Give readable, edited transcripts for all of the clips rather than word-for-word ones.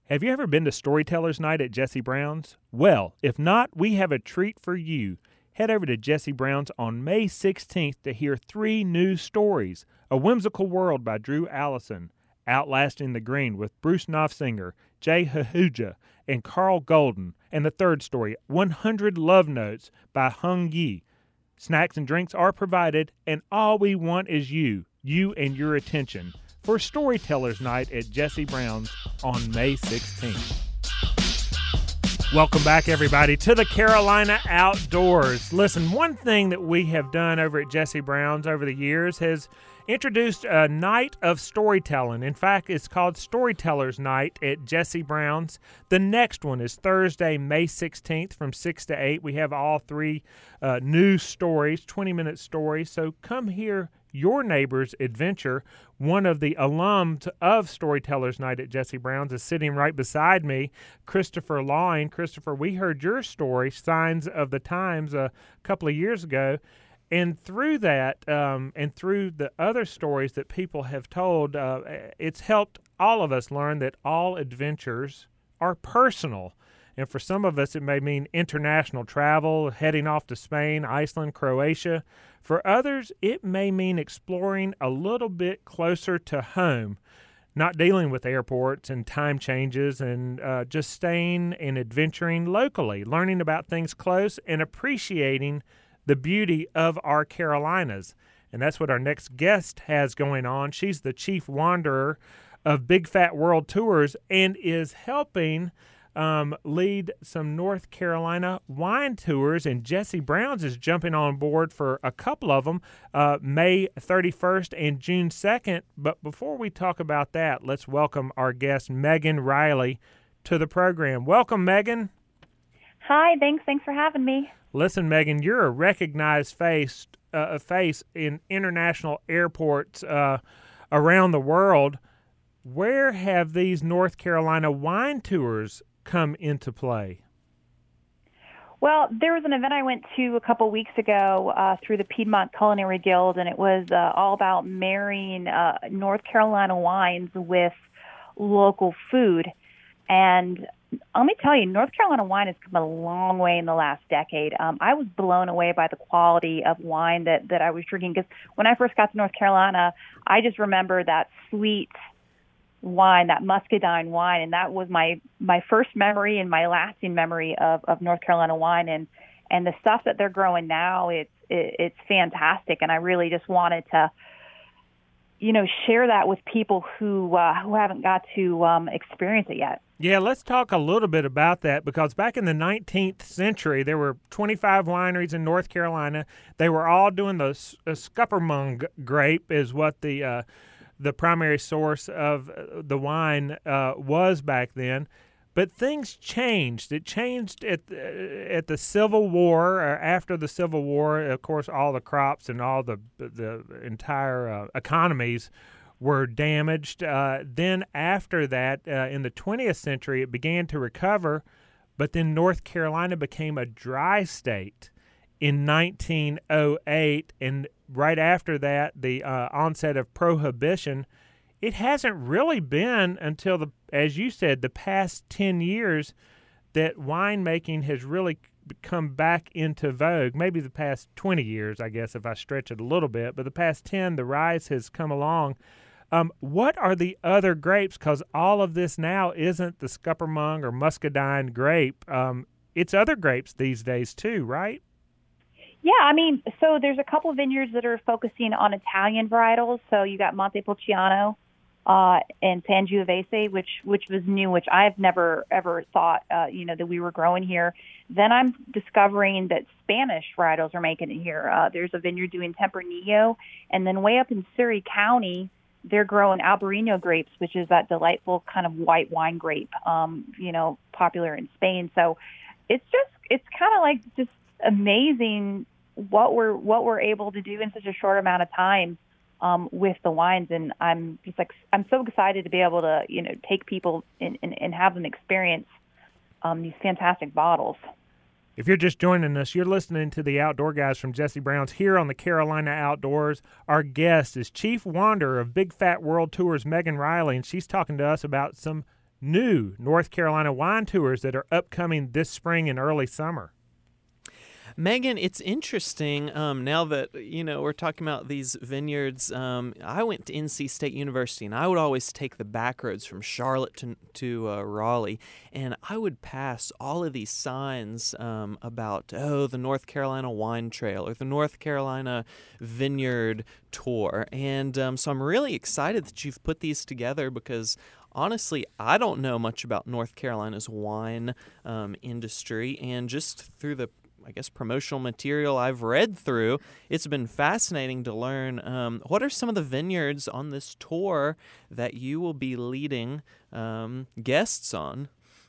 Have you ever been to Storytellers Night at Jesse Brown's? Well, if not, we have a treat for you. Head over to Jesse Brown's on May 16th to hear 3 new stories. A Whimsical World by Drew Allison, Outlasting the Green with Bruce Knopfsinger, Jay Hahuja, and Carl Golden, and the third story, 100 Love Notes by Hung Yi. Snacks and drinks are provided, and all we want is you and your attention for Storytellers Night at Jesse Brown's on May 16th. Welcome back, everybody, to the Carolina Outdoors. Listen, one thing that we have done over at Jesse Brown's over the years has introduced a night of storytelling. In fact, it's called Storytellers Night at Jesse Brown's. The next one is Thursday, May 16th from 6 to 8. We have all 3 new stories, 20-minute stories. So come hear your neighbor's adventure. One of the alums of Storytellers Night at Jesse Brown's is sitting right beside me, Christopher Lawing. Christopher, we heard your story, Signs of the Times, a couple of years ago. And through that, and through the other stories that people have told, it's helped all of us learn that all adventures are personal. And for some of us, it may mean international travel, heading off to Spain, Iceland, Croatia. For others, it may mean exploring a little bit closer to home, not dealing with airports and time changes, and just staying and adventuring locally, learning about things close and appreciating the beauty of our Carolinas. And that's what our next guest has going on. She's the chief wanderer of Big Fat World Tours and is helping lead some North Carolina wine tours, and Jesse Brown's is jumping on board for a couple of them, May 31st and June 2nd. But before we talk about that, let's welcome our guest, Megan Riley, to the program. Welcome, Megan. Hi, thanks for having me. Listen, Megan, you're a recognized face in international airports around the world. Where have these North Carolina wine tours come into play? Well, there was an event I went to a couple weeks ago through the Piedmont Culinary Guild, and it was all about marrying North Carolina wines with local food. And let me tell you, North Carolina wine has come a long way in the last decade. I was blown away by the quality of wine that I was drinking, because when I first got to North Carolina, I just remember that sweet wine, that muscadine wine, and that was my first memory and my lasting memory of North Carolina wine. And the stuff that they're growing now, it's fantastic. And I really just wanted to, share that with people who haven't got to experience it yet. Yeah, let's talk a little bit about that, because back in the 19th century, there were 25 wineries in North Carolina. They were all doing the Scuppernong grape is what the primary source of the wine was back then. But things changed. It changed at the Civil War, or after the Civil War. Of course, all the crops and all the entire economies were damaged. Then after that, in the 20th century, it began to recover, but then North Carolina became a dry state in 1908, and right after that, the onset of Prohibition. It hasn't really been until, as you said, the past 10 years that winemaking has really come back into vogue. Maybe the past 20 years, I guess, if I stretch it a little bit, but the past 10, the rise has come along. What are the other grapes? Because all of this now isn't the Scuppernong or muscadine grape. It's other grapes these days too, right? Yeah, so there's a couple of vineyards that are focusing on Italian varietals. So you got Montepulciano and Sangiovese, which was new, which I've never ever thought that we were growing here. Then I'm discovering that Spanish varietals are making it here. There's a vineyard doing Tempranillo, and then way up in Surrey County, they're growing Albarino grapes, which is that delightful kind of white wine grape, popular in Spain. So it's kind of like just amazing what we're able to do in such a short amount of time with the wines. And I'm so excited to be able to, take people and have them experience these fantastic bottles. If you're just joining us, you're listening to the Outdoor Guys from Jesse Brown's here on the Carolina Outdoors. Our guest is Chief Wanderer of Big Fat World Tours, Megan Riley, and she's talking to us about some new North Carolina wine tours that are upcoming this spring and early summer. Megan, it's interesting now that, we're talking about these vineyards. I went to NC State University, and I would always take the back roads from Charlotte to Raleigh, and I would pass all of these signs about, the North Carolina Wine Trail or the North Carolina Vineyard Tour. And so I'm really excited that you've put these together because honestly, I don't know much about North Carolina's wine industry, and just through the promotional material I've read through, it's been fascinating to learn what are some of the vineyards on this tour that you will be leading guests on.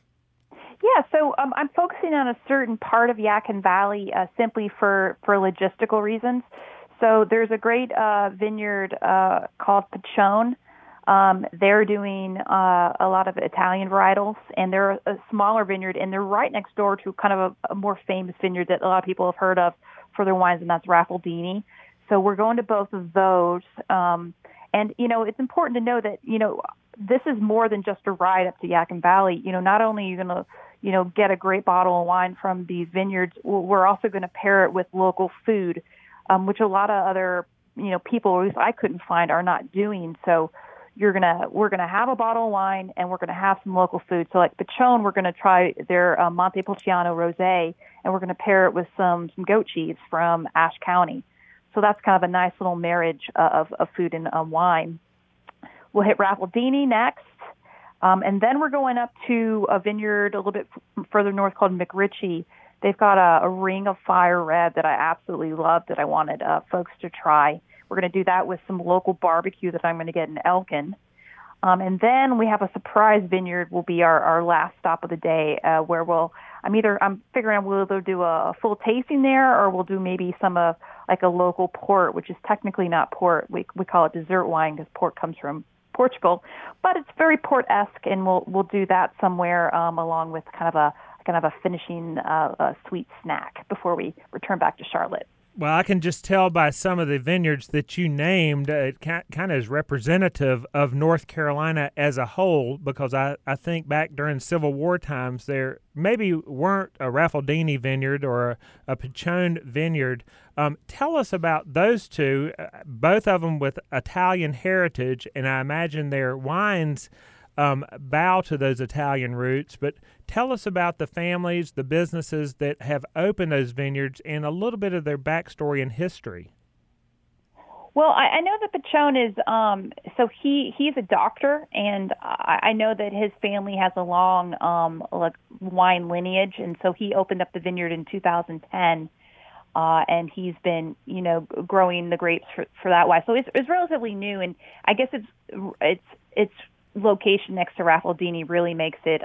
Yeah, so I'm focusing on a certain part of Yadkin Valley simply for logistical reasons. So there's a great vineyard called Piccione. They're doing a lot of Italian varietals, and they're a smaller vineyard, and they're right next door to kind of a more famous vineyard that a lot of people have heard of for their wines, and that's Raffaldini. So we're going to both of those. And, it's important to know that, this is more than just a ride up to Yadkin Valley. Not only are you going to, get a great bottle of wine from these vineyards, we're also going to pair it with local food, which a lot of other, people, or at least I couldn't find, are not doing. So we're gonna have a bottle of wine, and we're gonna have some local food. So like Piccione, we're gonna try their Montepulciano rosé, and we're gonna pair it with some goat cheese from Ashe County. So that's kind of a nice little marriage of food and wine. We'll hit Raffaldini next, and then we're going up to a vineyard a little bit further north called McRitchie. They've got a Ring of Fire red that I absolutely love that I wanted folks to try. We're going to do that with some local barbecue that I'm going to get in Elkin. And then we have a surprise vineyard will be our last stop of the day where I'm figuring we'll either do a full tasting there, or we'll do maybe some like a local port, which is technically not port. We call it dessert wine because port comes from Portugal, but it's very port-esque, and we'll do that somewhere along with kind of a finishing sweet snack before we return back to Charlotte. Well, I can just tell by some of the vineyards that you named, it kind of is representative of North Carolina as a whole, because I think back during Civil War times there maybe weren't a Raffaldini vineyard or a Piccione vineyard. Tell us about those two, both of them with Italian heritage, and I imagine their wines bow to those Italian roots, but tell us about the families, the businesses that have opened those vineyards, and a little bit of their backstory and history. Well, I know that Piccione is, so he's a doctor, and I know that his family has a long wine lineage, and so he opened up the vineyard in 2010, and he's been, growing the grapes for that while. So it's relatively new, and I guess it's location next to Raffaldini really makes it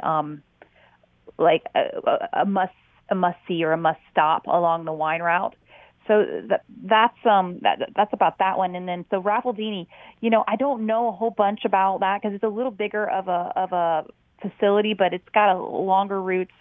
like a must see or a must stop along the wine route. So that's about that one. And then so Raffaldini, I don't know a whole bunch about that because it's a little bigger of a facility, but it's got longer roots.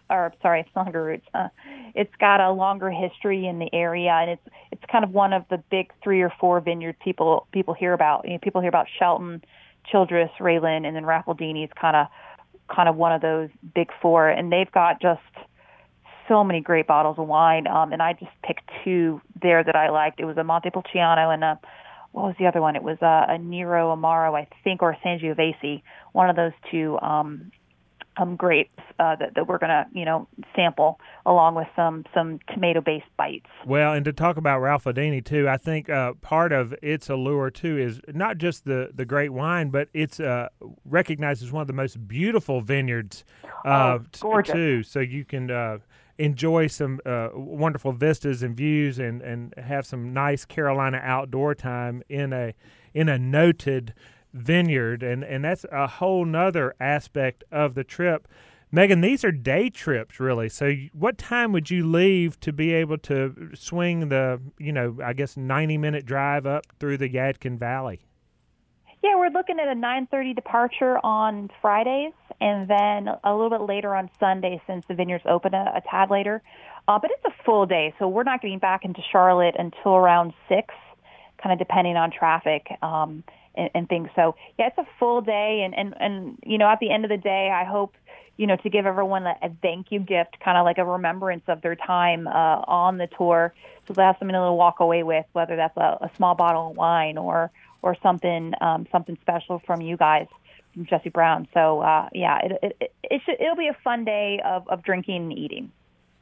It's got a longer history in the area, and it's kind of one of the big 3 or 4 vineyards people hear about. People hear about Shelton, Childress, Raylan, and then Raffaldini is kind of one of those big 4, and they've got just so many great bottles of wine. And I just picked 2 there that I liked. It was a Montepulciano and what was the other one? It was a Nero Amaro, I think, or a Sangiovese. One of those 2 grapes that we're going to sample along with some tomato-based bites. Well, and to talk about Raffaldini too, I think part of its allure too is not just the great wine, but it's recognized as one of the most beautiful vineyards too. So you can enjoy some wonderful vistas and views, and have some nice Carolina outdoor time in a noted vineyard, and that's a whole nother aspect of the trip. Megan, these are day trips, really. So what time would you leave to be able to swing the, 90-minute drive up through the Yadkin Valley? Yeah, we're looking at a 9:30 departure on Fridays, and then a little bit later on Sunday, since the vineyards open a tad later. But it's a full day, so we're not getting back into Charlotte until around 6, kind of depending on traffic. and things. So yeah, it's a full day, and at the end of the day, I hope to give everyone a thank you gift, kind of like a remembrance of their time on the tour, so they have something to walk away with, whether that's a small bottle of wine or something special from you guys, from Jesse Brown. So it'll be a fun day of drinking and eating.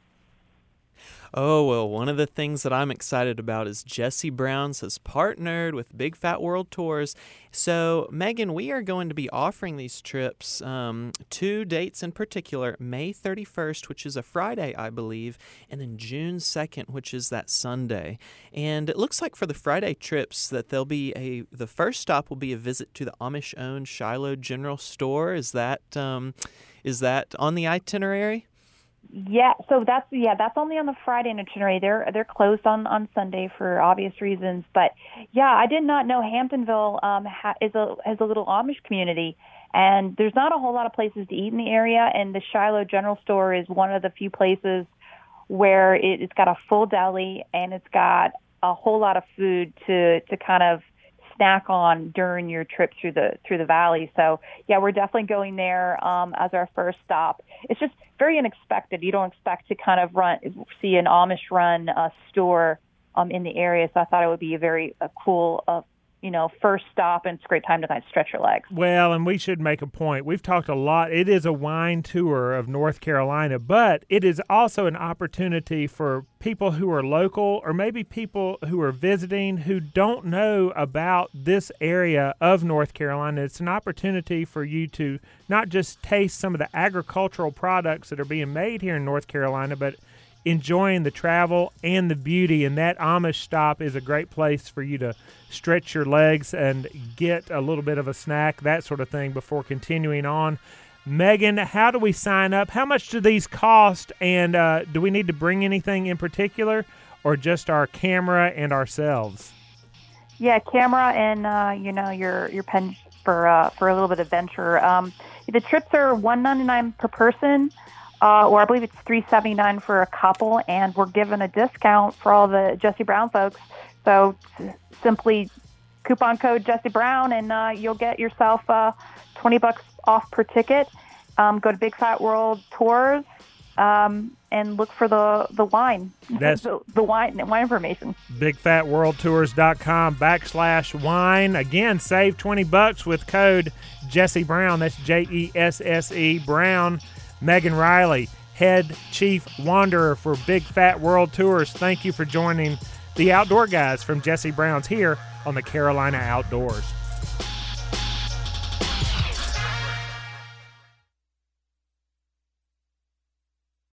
Oh, well, one of the things that I'm excited about is Jesse Brown's has partnered with Big Fat World Tours. So, Megan, we are going to be offering these trips, 2 dates in particular, May 31st, which is a Friday, I believe, and then June 2nd, which is that Sunday. And it looks like for the Friday trips that the first stop will be a visit to the Amish-owned Shiloh General Store. Is that on the itinerary? Yeah, so that's only on the Friday itinerary. They're closed on Sunday for obvious reasons. But yeah, I did not know Hamptonville has a little Amish community, and there's not a whole lot of places to eat in the area. And the Shiloh General Store is one of the few places where it's got a full deli and it's got a whole lot of food to kind of snack on during your trip through the valley. So yeah, we're definitely going there as our first stop. It's just very unexpected. You don't expect to kind of see an Amish run store in the area. So I thought it would be a very cool first stop, and it's a great time to kind of stretch your legs. Well, and we should make a point. We've talked a lot. It is a wine tour of North Carolina, but it is also an opportunity for people who are local, or maybe people who are visiting who don't know about this area of North Carolina. It's an opportunity for you to not just taste some of the agricultural products that are being made here in North Carolina, but enjoying the travel and the beauty. And that Amish stop is a great place for you to stretch your legs and get a little bit of a snack, that sort of thing, before continuing on. Megan, how do we sign up? How much do these cost? And do we need to bring anything in particular, or just our camera and ourselves? Yeah, camera and your pen for a little bit of adventure. The trips are $199 per person. Or I believe it's $379 for a couple, and we're given a discount for all the Jesse Brown folks. So simply coupon code Jesse Brown, and you'll get yourself $20 off per ticket. Go to Big Fat World Tours and look for the wine. That's the wine information. BigFatWorldTours.com/wine. Again, save $20 with code Jesse Brown. That's JESSE Brown. Megan Riley, Head Chief Wanderer for Big Fat World Tours. Thank you for joining the Outdoor Guys from Jesse Brown's here on the Carolina Outdoors.